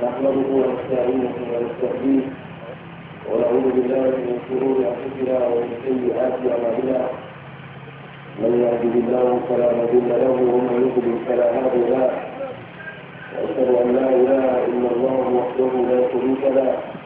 نحمده ونستعينه ونستهديه ونعوذ بالله من شرور انفسنا ومن سيئات اعمالنا من يهده الله فلا مضل له ومن يضلل فلا هادي له واشهد ان لا اله الا الله وحده لا شريك له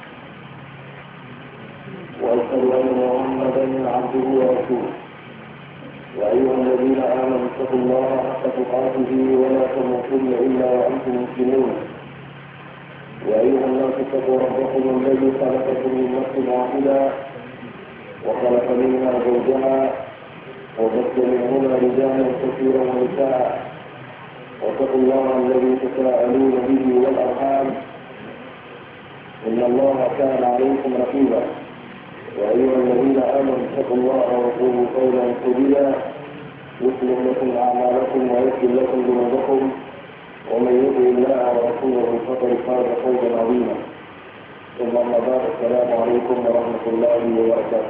واشهد ان محمدا عبده ورسوله يا ايها الذين امنوا اتقوا الله حق تقاته ولا تموتن الا وانتم مسلمون يا ايها الناس اتقوا ربكم الذي خلقكم من نفس واحده وخلق منها زوجها وبث منهما رجالا كثيرا ونساء واتقوا الله الذي تساءلون به والارحام ان الله كان عليكم رقيبا يا ايها الذين امنوا اتقوا الله وقولوا قولا سديدا يصلح لكم اعمالكم ويغفر لكم ذنوبكم ومن يطع الله ورسوله فقد فاز فوزا عظيما ثم اما بعد السلام عليكم ورحمه الله وبركاته.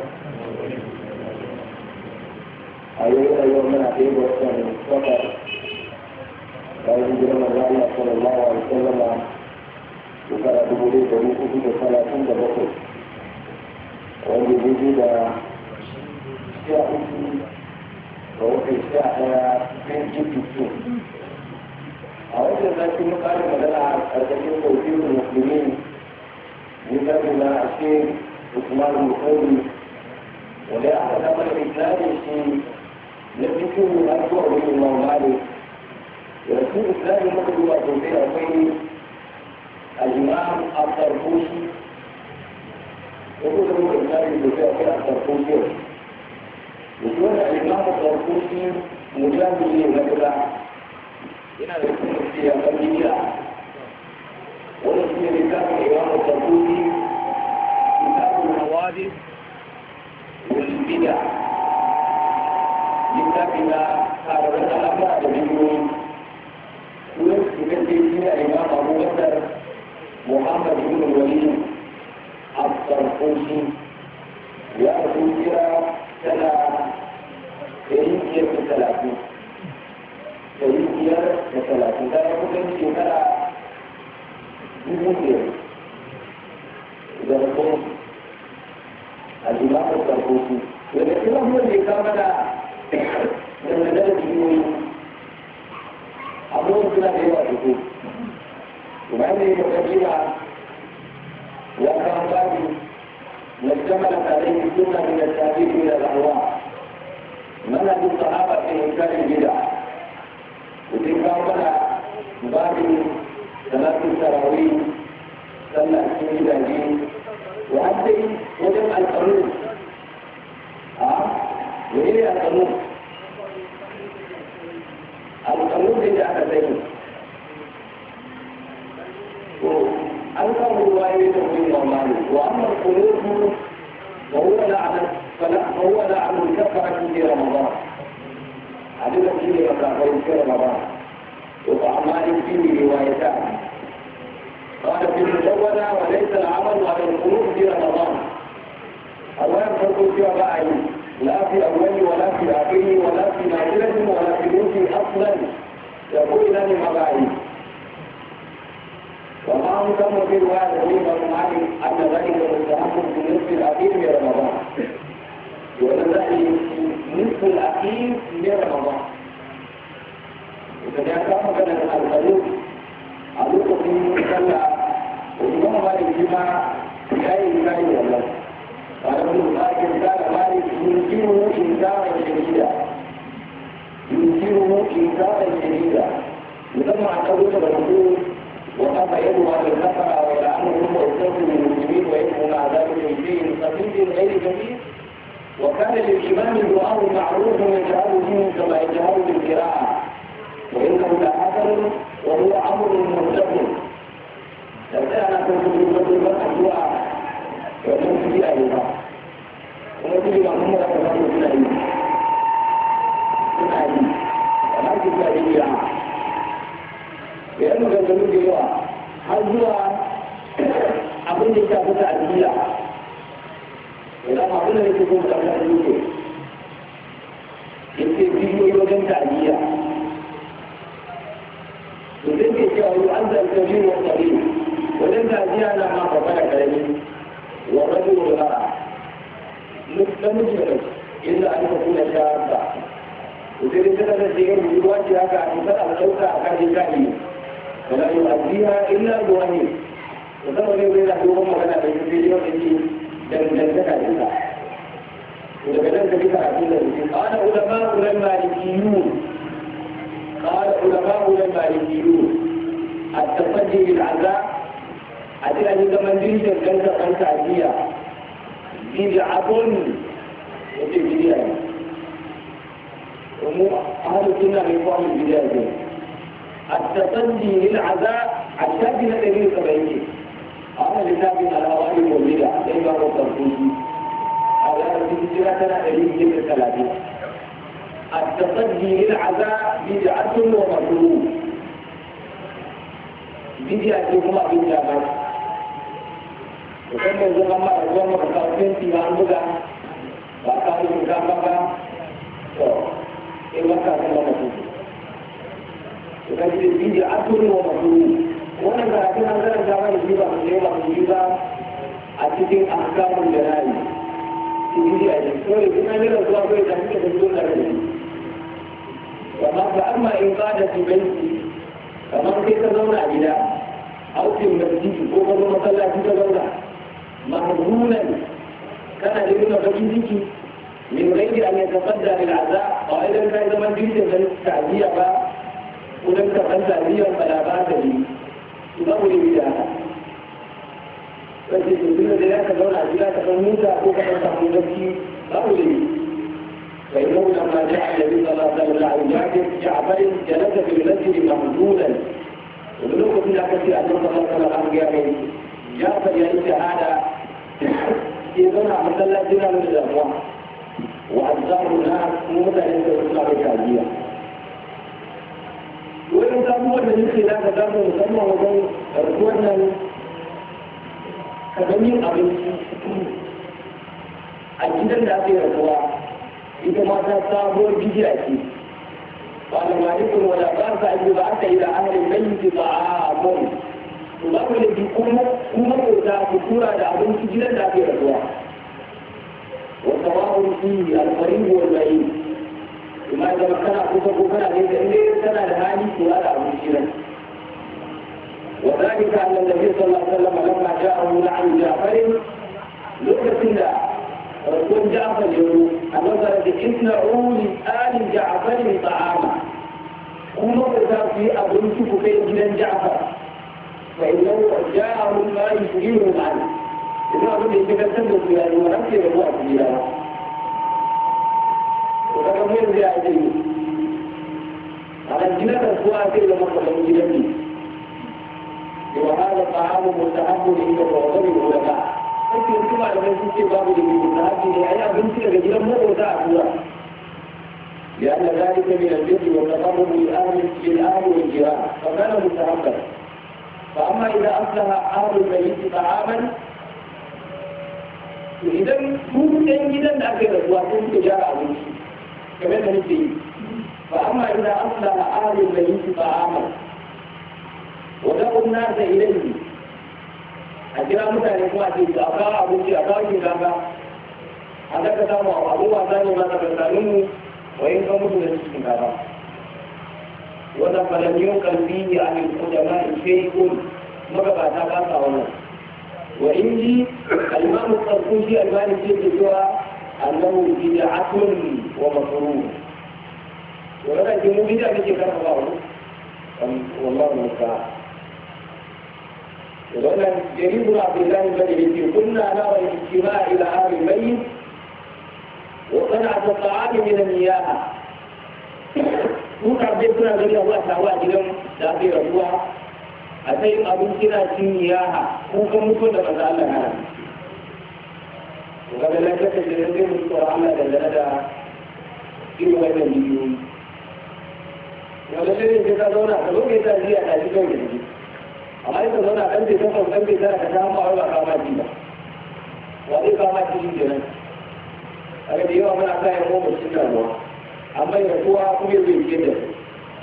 أيها يومنا في وسط السفر قال جل وعلا صلى الله عليه وسلم وقال دبولي بروح في 30 دقيقة ويجد شيء وفي الساعة من جبتين أود أن أكون قال مثلا أرجو توفيق المسلمين لذلك الشيخ عثمان المقولي ولا أعتقد الإسلام شيء نفسه أرجو به الله مالك يرسل الإسلام مدد وتوفيق أخيه الإمام الطرطوشي يقول له الإسلام توفيق أخيه الطرطوشي يقول الإمام الطرطوشي مجاهد مثلا yana da kuma siya ƙarfiya wani shi ne littafin imamu tabbuli littafin nawadi walbida littafin na tararar al'amura da bidiyoyi sunan su gaske shi ne imam abubakar muhammad ibn wali al-sarkoshi ya rasu kira tana 130 30 da kudin shekara 2000 da rukun al'imamun sarkoki daga cikin abubuwan da ya kama da dangane da jiyoyi abubuwan suna da yawa fito kuma yadda ya makasira ya kama babi na jamala tare da suna da tafi da ra'awa mana duk sahaba ce in karin gida وتلك أولا باب صلاة التراويح صلى السنة الدين وحتى وجب القانون وإيه القانون؟ القانون اللي أخذته أنكر رواية من الله وأما القنوت فهو لعن الكفرة في رمضان عدد فيه وكافر في رمضان وطعمان فيه روايتان قال في المجودة وليس العمل على القلوب في رمضان أولا فرق في رأي لا في أول ولا في آخر ولا في نازلة ولا في موت أصلا يقول لنا مباعي وما كم في رواية الإمام مالك أن ذلك مستحب في النصف الأخير من رمضان ولذلك نصف الأخير من رمضان إذا كان مثلا القلوب علوق في صلى والإمام مالك فيما لا يعلم قال ابن مالك قال مالك ينكره إنكارا شديدا لما اعتبرت بالنقول وقف يده على الكفر ويلعنهم ويستغفر للمسلمين ويدعو مع ذلك فيه خفيف غير كبير وكان للإمام دعاء معروف يجعل منه كما يجعل بالقراءة وإنه لحسن وهو أمر مرتب فكان كنت بالرجل الدعاء وكنت في أيضا وكنت محمد كمان في الأيضا ولكن في أيضا لأنه كان يقول لي هل abin da ya shafi ta'adiyya idan abin da yake kuma kamar da yake bidiyoyi wajen ta'adiyya to zai ke cewa yi an zarta biyu wa tsari namiji da mace illa an ta kuna shaba to sai dai tana da yin ruwa ce haka a cikin alƙauka a kajin kaji wala yu'addiha illa ruwani to zama ne wai da dogon magana da yake yi wanda yake dangantaka da ita to daga nan ka bisa abin da yake qala ulama'u al-malikiyun qala ulama'u al-malikiyun at-tafaddi bil azab adila ni zaman dirjin kanta kanta ajiya bid'atun yace bid'a ne ومو أهل السنة من قوم البداية التصدي للعزاء الشاذ دليل كبير أهل الكتاب على أوائل والبدع لما هو تنفيذي على الهجرة دليل ذكر الثلاثين التصدي للعزاء بدعة ومكروه بدعة هما بالجامع وكما يقول الله أجوام مكافين في معبودة وأكاد مكافة in maka kan da mutum to kaji da bidi asuri wa makruh wannan karatun an zara gaba da jiba da yawa da jiba a cikin ahkamul janayi bidi a cikin sai kuma ne da zuwa kai da kike da zuwa da shi amma fa amma in qada fi baiti kamar kai ka zauna a gida aukin masjidi ko ka zo masallaci ka zauna mahzunan kana da nuna bakin ciki من غير أن يتصدى للعزاء قائلا فإذا من جئت فلن ولم تفعل تعزيا فلا بأس به تقول بداها فإذا ذلك دون عزيزات فالموسى أخوك فانتحن نفسي قول لي فإنه لما جاء النبي صلى الله عليه وسلم جعفر جلس في المسجد محزونا وبلغه في الأكثر أن صلى الله عليه وسلم جعفر يعيش هذا إذن مثلا جنا من الأموال وأجزار الناس ممتع يتوقع بكاجية وإن تابوا أن يمكن لا تدافع مسمى وضوء رسولنا كدمين أبنسي أجدا لا تيرسوا إذا ما تتابوا الجزيئة قال مالك ولا بأس أن يبعث إلى أهل الميت طعام تبقى الذي كما يتابع كورا لأبنسي جدا لا تيرسوا والتواصل فيه القريب والبعيد وما إذا كان أخوك كان ليس إليه كان لهذه سؤال أبو الشيرة وذلك أن النبي صلى الله عليه وسلم لما جاءه لعن جعفر لقد الله رسول جعفر يقول أنظرت اصنعوا لآل جعفر طعاما كما قلت في أبو يوسف في جنان جعفر فإنه جاءهم ما يشغلهم عنه إذا أقول لك تنظر في هذه ونفسي رفوع كبيرة وكما من ذي عزيز على الجنة رفوع كبيرة مصر الجنة وهذا الطعام مستحب عند معظم العلماء لكن كما لم يكن باب المستحب لأي بنت كثيرا مرة أخوة لأن ذلك من البر والتقرب للأهل والجيران فكان مستحبا فأما إذا أصلح أهل الميت طعاما idan ɗan gidan da aka yi rasuwa sun suka gyara abinci kamar da nake yi fa amma idan asla a ahalin da yin ba amal wata kunna da ilayhi a kira mutane kuma ce a kawo abinci a kawo shinkafa a daga samu abu wasa ne masa kankanin mu wa yin kan mutu da cikin kafa wata falamiyun kalbi a yin kujama in shaikun magabata ba sa wannan وإني الإمام الطرطوشي المالكي يقول أنه بدعة ومكروه ولكن مو بدعة التي كان الله والله المستعان وأن جرير بن عبد الله البدري كنا نرى الاجتماع إلى أهل الميت وصنعة الطعام من المياه كنت عبد الله غير الله تعالى داخل رسوله a sai abinci na cin yaha kukan mutu da maza Allah hana ga da lafiya da zai mutu tsoron Allah da zana da irin wannan bidiyoyi yau da shirin sai ka zauna ka zo ka yi tafiya a tashi kawai da jiki amma ita zauna ɗan bai takwas ɗan bai tara ka ta hama ba kama ci ba wa zai kama ci shi kenan a ga da yawa muna kayan goma cikin damuwa amma yi rasuwa kuma zai fiye da su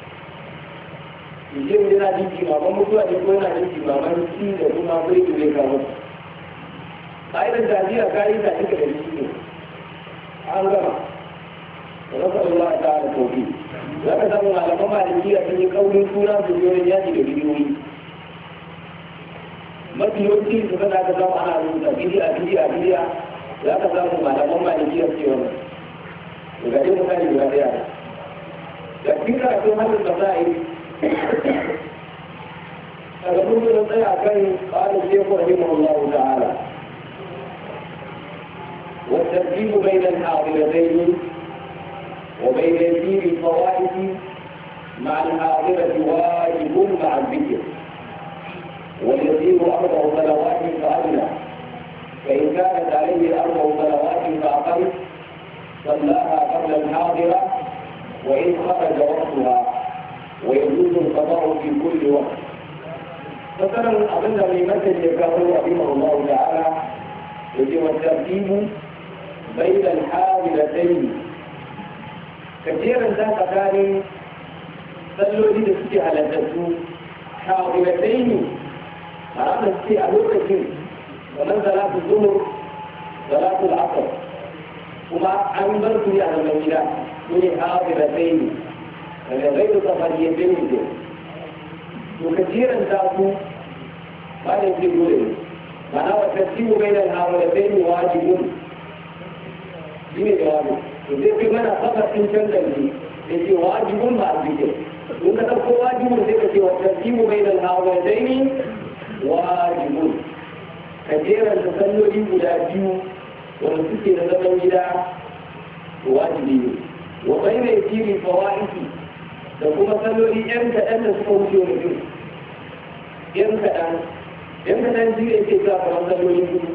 Idan yana jin jimaman mutuwa ne ko yana jin jimaman ci da kuma bai da zai kawo. Ƙa'idar tafiya ka yi tafi ka da shi ne. an gama ونسأل الله تعالى التوفيق لا تسموا على كما الكية في قول سورة في اليوم باليوم mafi yawanci su kada ka samu ana rubuta bidiya za ka samu malaman malikiya ce wannan to ga dai misali guda daya da cikin karatun hannun masai daga mun zo tsaya kan qala shaykh rahimahullahu ta'ala wa tartibu bayna al-hadiratayn وبين يسير الفوائد مع الحاضرة واجب مع الذكر واليسير أربع صلوات فأدنى فإن كانت عليه أربع صلوات فأقل صلاها قبل الحاضرة وإن خرج وقتها ويجوز القضاء في كل وقت. مثلا أظن من مسجد يكافر رحمه الله تعالى يجب الترتيب بين الحاضرتين كثيرا ذاك كان صلوا لي دسكي على الدسو حاضرتين أردنا دسكي على الوقتين ومن صلاة الظهر صلاة العصر وما أنبرت لي على المدينة من حاضرتين غير سفريتين وكثيرا ذاك ما يقولون معناه الترتيب بين الحاضرتين واجب شنو جوابه؟ zai fi mana sabafin cancanci da ke wajibun ba a zikin in ka ɗauko wajibun sai ka ce wa tartibu bai da hawadai wajibun ka jeran da salloli guda biyu wanda suke da zaman gida wajibi ne wa bai mai tiri fawa'iki da kuma salloli yan kaɗan da suka wuce wa mutum yan kaɗan shi ne ke sa kamar salloli gudu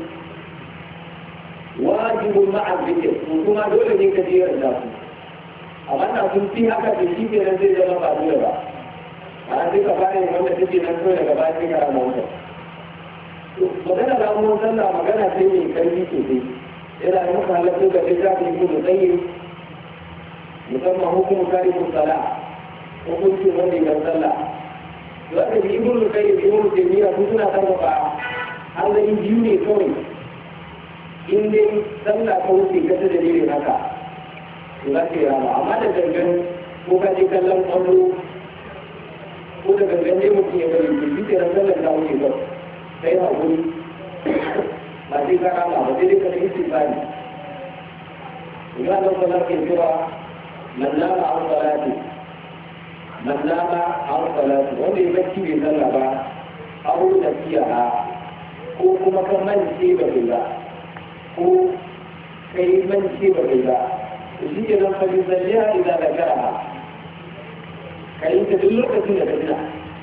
wajibun ma'a zikir kuma dole ne ka jiyar da su amma na sun fi haka da shi ke nan zai zama ba dole ba a sai ka fara yin wanda take nan kawai daga bayan sai ka rama wuta magana ramuwar sallah magana sai mai karfi sosai yana yi muka halatta ga littafin ibn musayyib musamman hukumu karifin sala hukuncin wanda ya sallah to aka ji ibn musayyib ibn musayyib su suna sarrafa hanzarin biyu ne kawai in dai sallah ta wuce ka ta dalilin haka to za ka yi rama amma da gangan ko ka je kallon kwallo ko da gangan ne mutum ya bari ke shi kenan sallar ta wuce ba kai haƙuri ba sai ka rama ba sai dai ka yi istifani ina da sallar ke cewa man nama an salati wanda ya bacci bai sallah ba au da fiya ko kuma kan mance ba ba ko kai mance ba kai ba shi ke nan fari zalliya idan da kara ka yi ta duk lokacin da ka jina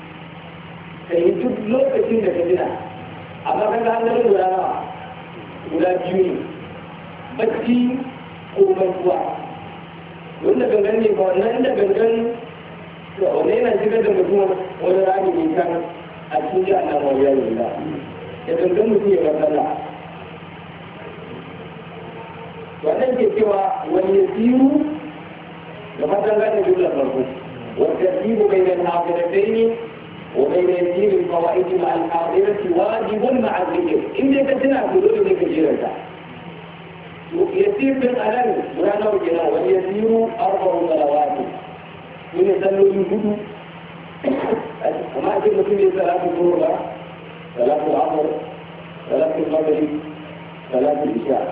amma ka ga hannun guda biyu ne bacci ko mantuwa wanda gangan ne ba wannan da gangan da wani yana shigar da mutum wani rami ne kan a cikin ji ana mawuyar da gangan mutum ya masalla wannan ke cewa wani yasiru da fatan gane jumla farko والترتيب بين الحاضرتين وبين يسير الفوائد مع الحاضرة واجب مع الذكر إن كنتنا بدون ذكر يسير بالألم ولا وجنا واليسير 4 صلوات من يصلوا الهدو وما أجل في صلاة الظهر صلاة العصر صلاة المغرب صلاة العشاء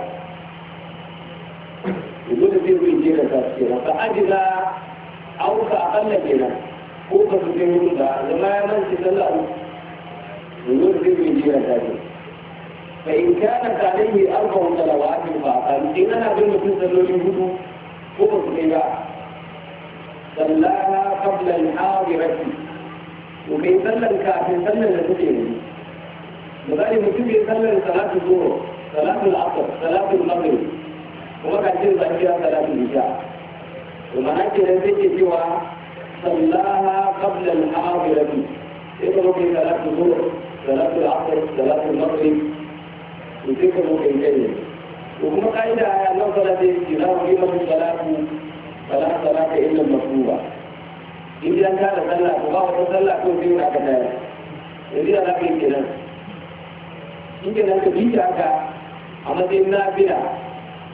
يقول في الجيل تفسيرا فأجل أو فأقل جنا هو كفتين هدى لما يمنش الله يقول في الجيل تفسيرا فإن كانت عليه 4 صلوات فأقل إننا بالمثل صلوا الهدو هو كفتين صلاها قبل الحاضرة وكي صلى الكافر صلى الفتين لذلك مكتوب يصلي صلاة الظهر صلاة العصر صلاة المغرب وما كان يصلي فيها صلاة العشاء ومعنى كده زي سوى صلاها قبل الحاضرة يقرأ في صلاة الظهر صلاة العصر صلاة المغرب وذكر كيفية وكما قاعدة أن صلاة الجنار قيمة الصلاة فلا صلاة إلا المطلوبة إذا كان صلاة وغاوة صلاة كون فينا كذلك إذا لا في كذلك يمكن أن تبيت عنك أما دينا بنا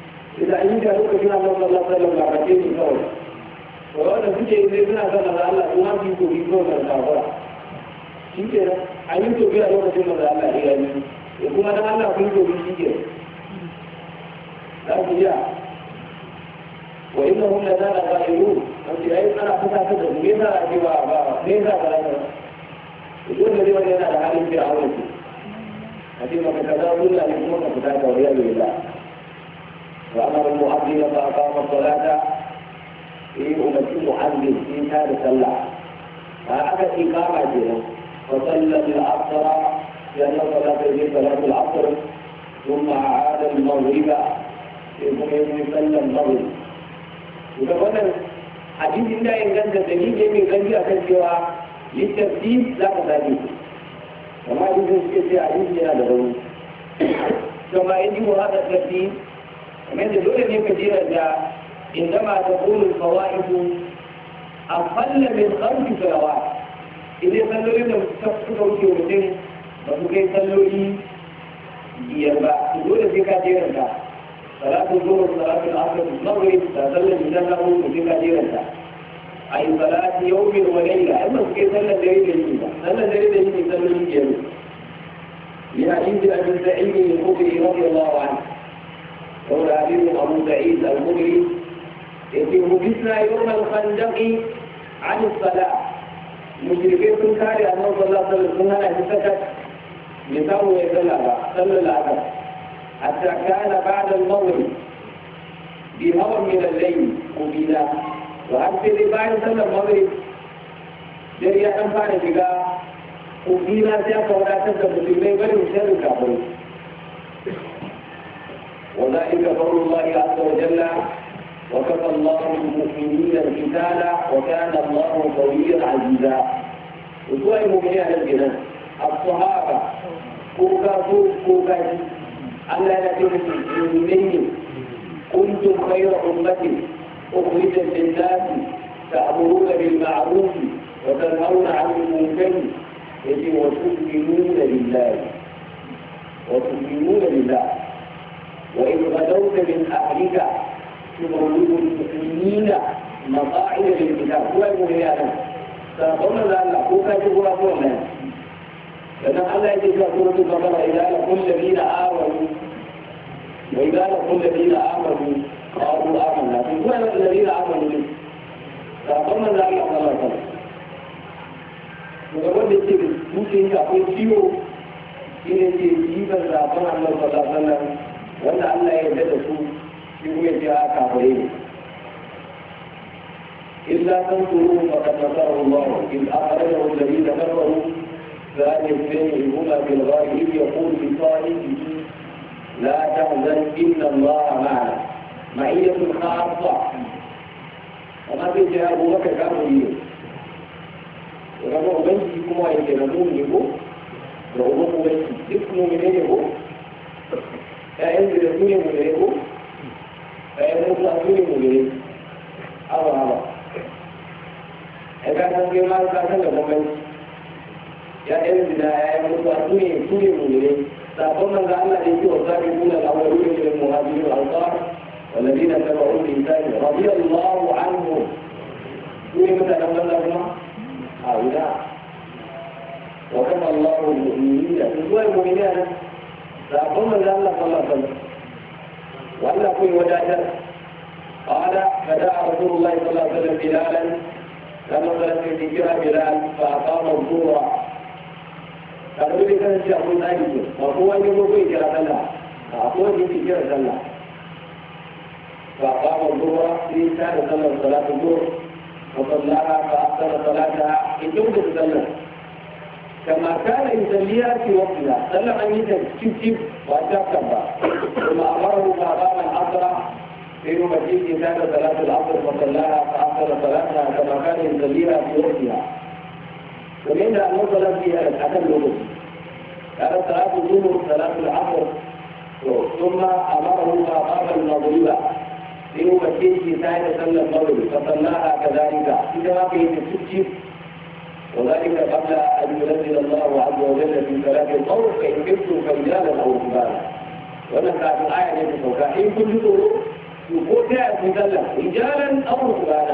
idan an yi da lokacin Allah sallallahu alaihi wasallam ba ce ni kawai to wanda suke yi sai suna sanar da Allah kuma su ko yi ko da kafara shi ke nan an yi to biya lokacin da Allah ya yi kuma dan Allah kun ko shi ke dan biya wa innahum lana laqailun an ce ai ana fata ta da me za a ce ba me za ka rana idan da wani yana da halin da aure ce a ce maka kaza Allah ne kuma ka fita da wariya da Allah wa amara al-mu'adhdhin fa aqama as-salata في أمتي محمد في هذا الصلاة هذا إقامة جنا فصلى العصر لأن صلاة صلاة العصر ثم عاد المغرب ثم صلى المغرب وكمان حديث الله إن كان دليل من غير أكثر للترتيب لا تزال وما يجوز في حديث هذا كما يجب هذا الترتيب من دليل كثيرة عندما تكون الفوائد أقل من 5 صلوات إذا صلوا لنا تفكروا في يومين فكي صلوا لي يربع تقول في كثيرا صلاة الظهر صلاة العصر المغرب تصلي بجنة في كثيرا أي صلاة يوم وليلة أما كي صلى الليل الجيدة صلى الليل الجيدة صلوا لي يربع لحديث أبي سعيد الخدري رضي الله عنه قول حديث أبو سعيد الخدري حدثنا يوم الخندق عن الصلاة مشركين كاري أنه صلى الله عليه وسلم سكت لسوء صلى العصر حتى كان بعد المغرب بهوى من الليل قبيلا وحتى بعد صلى المغرب جريا أنفعني بقى قبيلا سيأكا ولا تنسى مسلمين بل يشهد الكافرين وذلك قول الله عز وجل وكفى الله المؤمنين القتال وكان الله قويا عزيزا وسوى المؤمنين على الجنان الصحابة كوكا ألا لكم المؤمنين كنتم خير أمة أخرجت للناس تأمرون بالمعروف وتنهون عن المنكر وتؤمنون بالله وإن غدوت من أهلك تمرد المؤمنين مقاعد للكتاب هو المؤمنين فقلنا لا هو كاتب ولا قولنا لأن الله يجب سورة البقرة إذا لقوا الذين آمنوا وإذا لقوا الذين آمنوا قالوا آمنا فقلنا الذين آمنوا فقلنا لا الله صلى الله عليه وسلم وقال لك ممكن يكون فيه إن يجيب الزعفان الله صلى الله عليه وسلم وأن الله يجب يقول جاء كافرين إلا تنصروه فقد نصره الله إذ أخرجه الذين كفروا ثاني اثنين هما في الغار إذ يقول لصاحبه لا تحزن إن الله معنا معية خاصة وما في جاء أبو بكر كافرين ورغم بنتي كما يتنمون له ورغم بنتي اسمه من له فأنزل اسمه من له فأنزل اسمه من له أو إذا كان في مال كان له بنتي يا أنزل يا مسلمين سوري من فأقول من الله الذي والسابقون الأولون من المهاجرين والأنصار والذين تبعوا الإنسان رضي الله عنهم سوري مثلا من لهم هؤلاء وكما الله المؤمنين سوى المؤمنين فأقول من الله صلى الله عليه وسلم وأن كل وداجة قال فدعا رسول الله صلى الله عليه وسلم بلالا لما صلت في ذكرى بلال فأقام الظهر قالوا لي كان الشيخ من أجله وهو أن يقول كلا صلى أقول في كلا صلى فأقام الظهر في كان صلى صلاة الظهر وصلاها فأحسن صلاتها إن تمكن تصلى كما كان يصليها في وقتها صلى عن يده شف وأشرب ثم أمره فأقام العصر في مسجد كان صلاة العصر فصلاها فأحسن صلاتها كما كان يصليها في وقتها ومن أن نصل فيها الحكم الوقت كانت صلاة الظهر صلاة العصر ثم أمره فأقام المغرب في مسجد كان صلى المغرب فصلاها كذلك إذا في السجد وذلك قبل أن ينزل الله عز وجل في صلاة القول فإن كنتم فرجالا أو ركبانا ونفع في الآية التي حين كنت ko ta yaya kun sallah rijalan aw rukbana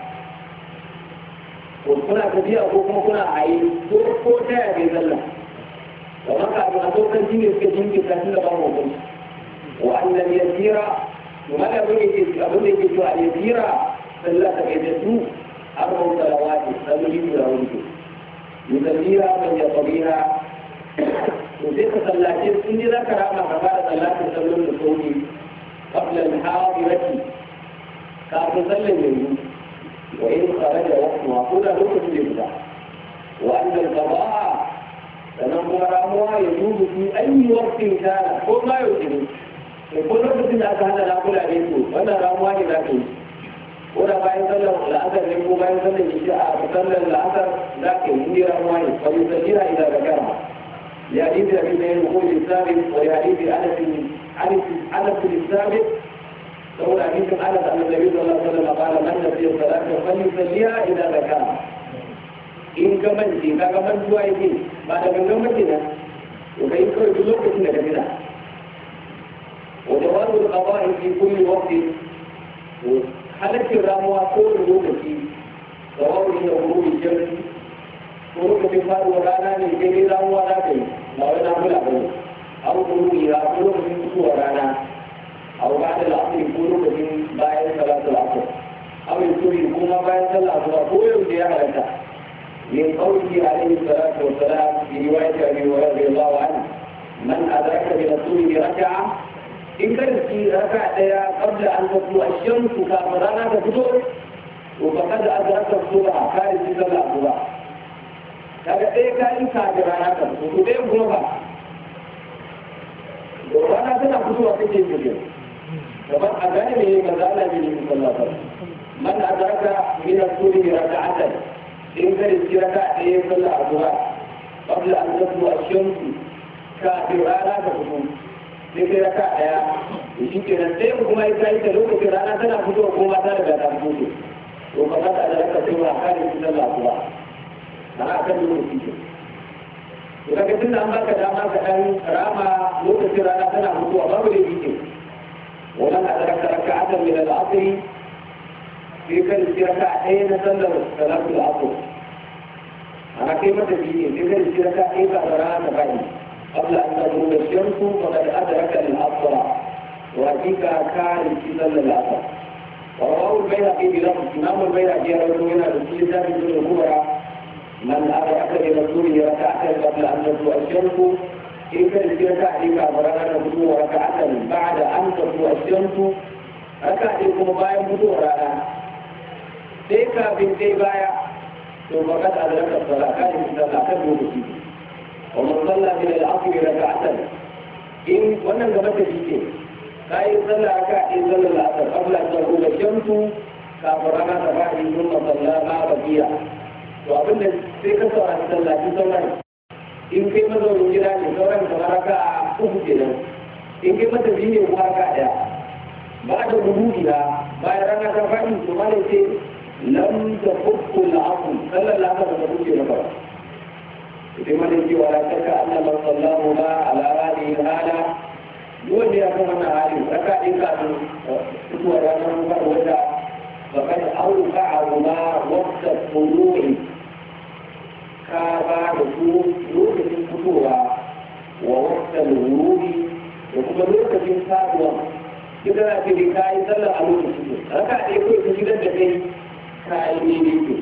ko kuna tafiya ko kuma kuna haye ko ta yaya kai sallah kamar ka abin a saukan jini suka jinkirta tun da ba mu hukunci wa annal yasira kuma da abin da yake cewa al yasira sallah ta kai da su arba'u salawati salloli guda hudu yusallira man yaqdiha to sai ka sallace sun ji zaka rama ka fara sallatin sallon da sauri qabla al-hadirati kafin sallan yanzu wa in kharaja waqtuha ko da lokacin da fita wa anna al-qada'a sannan kuma ramuwa ya dubu fi ayi waqtin kana ko ma yau ne ko lokacin da aka hana nakula ne to wannan ramuwa ne za ka yi ko da bayan sallar la'asar ne ko bayan sallar isha a sallar la'asar za ka yi ramuwa ne fa yusallira idan zakara لحديث أبي بن يقول الثابت ولحديث أنس الثابت فهو حديث أنس أن النبي صلى الله عليه وسلم قال من نسي الصلاة فليصليها إذا ذكرها إن كمنتي كمن جوائدي بعد من كمنتنا وكيف كنت لوكتنا كثيرا وجواز القضاء في كل وقت حالة الرموة كل لوكتي سواء من غروب الشمس ko lokacin faruwar rana ne sai dai ramuwa za ta yi ba wai na kula ba ne abu ko ruwa ko lokacin fitowar rana abu ba da la'asiri ko lokacin bayan salatu la'asir abu suri kuma bayan sallah asuba ko yau da ya halatta min qawli alaihi salatu wa salam fi riwayat abi hurairah radiyallahu anhu man adraka bi rasuli bi raka'a in kada ki raka'a daya qabla an tatu ash-shamsu kafin rana ta fito to faqad adraka as-subha kai sallah asuba kaga ɗaya ka yi kafin rana ka fito to ɗaya kuma ba da rana tana fitowa kake fito kamar a gane ne ga zala bin yi sallata man adraka min as-subhi raka'atan in ka riski raka'a ɗaya sallah asuba qabla an tatu ash-shamsu kafin rana ka fito sai kai raka'a ɗaya shi kenan ɗaya kuma ya yi ta lokacin rana tana fitowa ko ma ta riga ta fito to fa kada adraka sai ma ka riski sallah asuba ana kan lokaci ke to kaga tunda an baka dama ka dan rama lokacin rana tana mutuwa babu da yake wannan adraka raka'atan min al-asr fi kan raka'a ɗaya na sallar salatul asr ana kai mata biye sai kan raka'a ɗaya ka rana ta bai qabla an taghrub ash-shamsu faqad adraka al-asr wa hakika kan fi sallar al-asr ورواه البيهقي بلفظ إمام البيهقي رواه هنا في كتاب الكبرى من أدرك برسوله ركعة قبل أن تطلع الشمس إن كانت ركعة فرانا تطلع ركعة بعد أن تطلع الشمس ركعة بايا فتوى رانا تيكا بنتي بايا ثم قد أدرك الصلاة كان الصلاة كان يوم ومن صلى من العصر ركعة إن ونن قبلت فيك كاي صلى ركعة صلى العصر قبل أن تطلع الشمس كافرانا تبعد ثم صلى ما بقي to abin da sai ka saurari sallaci sauran in kai mazaunin gida ne sauran kamar raka a uku kenan in kai mata biyu ne kuma raka ɗaya ba da gudu da bayan rana ta faɗi to ma da ce lam ta fukku la'afu sallar lafa da ta kuce maka ba sai ma da ce wa rakarka annaban sallahu ma ala rani hada duk wanda ya kan wannan hali raka ɗin kafin fitowar ranar faɗuwar da فقد أوقعهما وقت الطلوع كابا دخول لوكة الفتوة ووقت الغروب وكما لوكة الفاتوة كده في بكاي صلى ألوك الفتوة ركع يقول تجد الدكي كاي مينيكي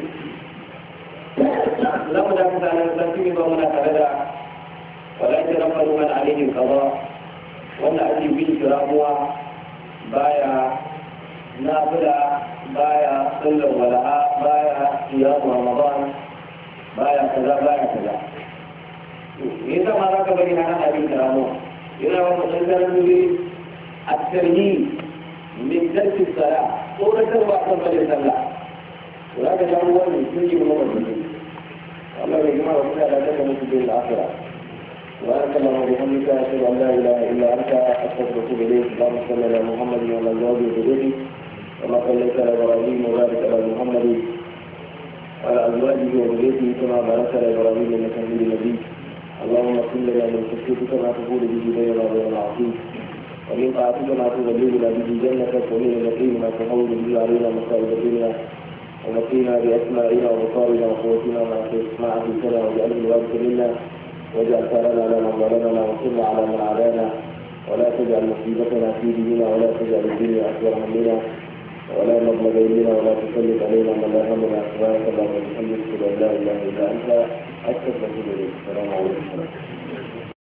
لما دعا مثلا نسلسل بمنا فلدا ولكن رفضوا من عليه القضاء وانا أجي به كراموا بايا نافلة بايا صلى ولاء بايا صيام رمضان بايا كذا بايا كذا إذا ما رأك بني أنا أبي كرامه إذا ما تسلسل به الترهيب من ترك الصلاة صورة وقت بني صلاة وهذا هو المسلم والمسلم الله يجمع وكذا لا تكن في الآخرة وأنت اللهم بحمدك أشهد أن لا إله إلا أنت أستغفرك إليك اللهم صل على محمد وعلى أزواجه وذريته كما صليت على إبراهيم وبارك على محمد وعلى أزواجه وذريته كما باركت على إبراهيم إنك حميد مجيد اللهم صل لنا من خشيتك ما تقول به بيننا وبين العصيم ومن طاعتك ما تبلغنا به جنتك ومن اليقين ما تهون به علينا مصائب الدنيا ومكينا بأسمائنا وبصارنا وقوتنا ما أحييتنا واجعله الوارث منا واجعل ثارنا على من ظلمنا وانصرنا على من عادانا ولا تجعل مصيبتنا في ديننا ولا تجعل الدنيا أكبر همنا ولا مبلغ علمنا ولا تسلط علينا من لا همنا سبحانك اللهم وبحمدك اشهد ان لا اله الا انت استغفرك واتوب اليك. السلام عليكم.